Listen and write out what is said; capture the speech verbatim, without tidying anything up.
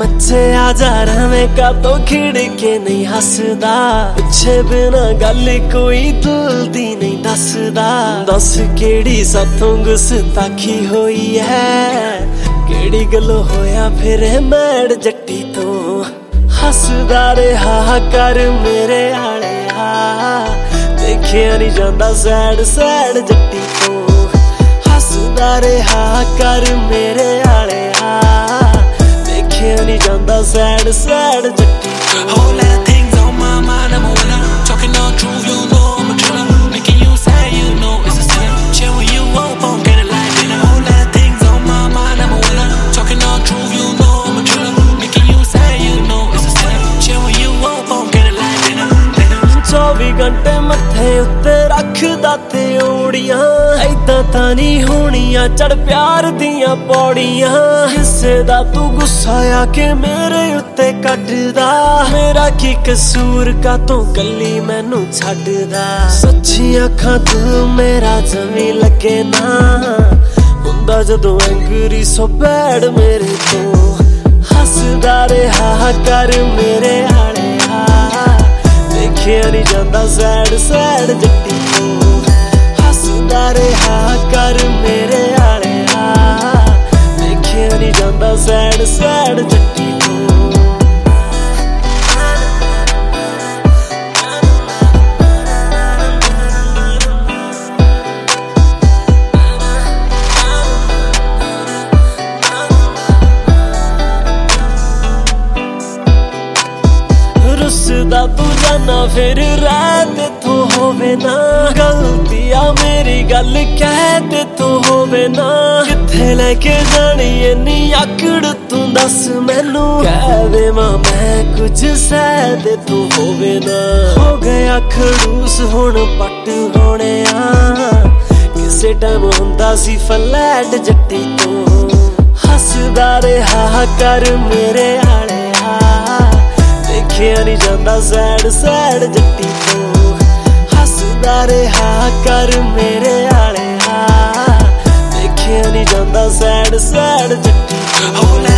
मच्छिया जा रवे का तो खिड़के नहीं हसदा पिछे बिना गल कोई दिल दी नहीं दसदा दस केड़ी साथों गुस्ताखी होई है केड़ी गलो होया फिर मैड जट्टी तो हसदा रहा कर मेरे आले देखिया नहीं जांदा सैड सैड जट्टी तो हसदा रहा कर मेरे आले देखिया नहीं जांदा सैड सैड जट्टी Whole lot of things on my mind, I'm a winner. Talking all truth, you know I'm a killer. Making you say you know it's a sinner. Chill when you up, I'm getting like dinner. Whole lot of things on my mind, I'm a winner. Talking all truth, you know I'm a killer. Making you say you know it's a sinner. Chill when you up, I'm getting like dinner. चौबी घंटे मथे उत्ते रखदा ते ओड़ियां ऐदां तां नहीं होणियां चढ़ प्यार दियां पौड़ियां हिस्से दा तू गुस्सा आके मेरे उत्ते कटदा मेरा की कसूर का तू कल्ली मैनू छड्डदा सच्ची अखां तू मेरा जमी लगे ना हुंदा जदों एंगरी सो बैड मेरे तो हसदा रहा कर मेरे आले देखिया नहीं जांदा सैड सैड जट्टी तो हसदा रहा कर मेरे आले देखिया नहीं जांदा सैड सैड जट्टी तो रुसदा तू जाना फिर रात तो होवे ना गलतिया मेरी गल कहते तो होवे ना किथे लेके जानी इन्नी आकड़ तू दस मैनू कह दे मां मैं कुछ सहद तू होवे ना हो गया खड़ूस हुण पट होने किसे टाइम हुंदा सी फ्लैट जट्टी तो हसदा रहा कर मेरे आले देखिया नहीं जांदा सैड सैड जट्टी तो हसदा रहा कर मेरे आले देखिया नहीं जांदा सैड सैड जट्टी तो